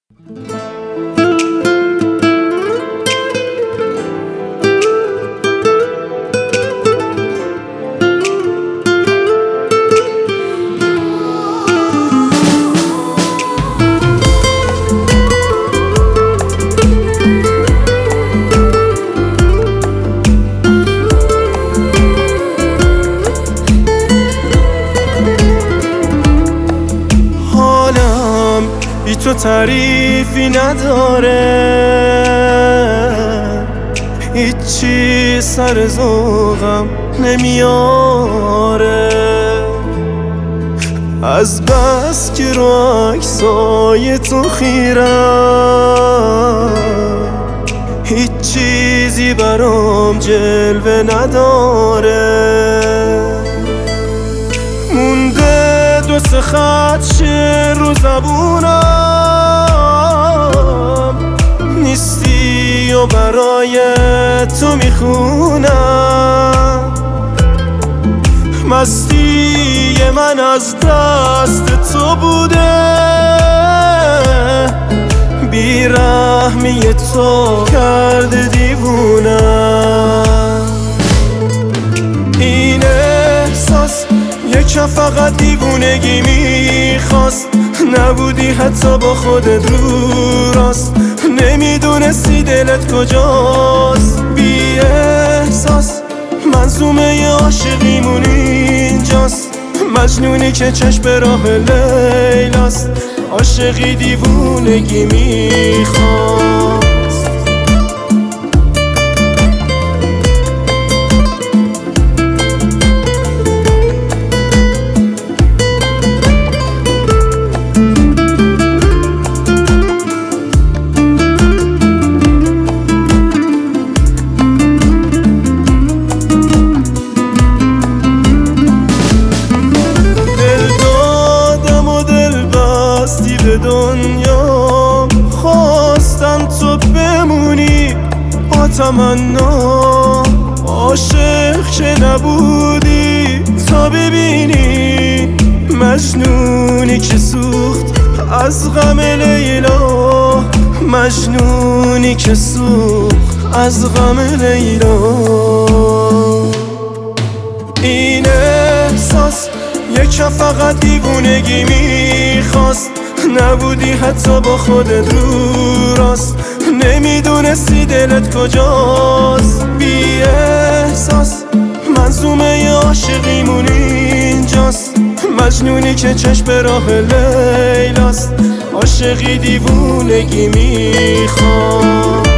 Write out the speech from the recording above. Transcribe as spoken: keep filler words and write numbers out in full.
بی تو تعریفی نداره، هیچی سر ذوقم نمیاره. از بس که رو عکسای تو خیرم، هیچ چیزی برام جلوه نداره. مونده دو سه خط شعر رو زبونم، نیستی و برای تو میخونم. مستی من از دست تو بوده، بیرحمی تو کرده دیوونم. این احساس یکم فقط دیوونگی میخواست، نبودی حتی با خودت رو راست، نمیدونستی دلت کجاست. بی احساس منظومه عاشقیمون اینجاست، مجنونی که چشم به راه لیلاست، عاشقی دیوونگی میخواست. به دنیا خواستم تو بمونی با تمنا، عاشق که نبودی تا ببینی، مجنونی که سوخت از غم لیلا، مجنونی که سوخت از غم لیلا. این احساس یکم فقط دیوونگی میخواست، نبودی حتی با خودت رو راست، نمیدونستی دلت کجاست. بی احساس منظومه عاشقیمون اینجاست، مجنونی که چشم به راه لیلاست، عاشقی دیوونگی میخواد.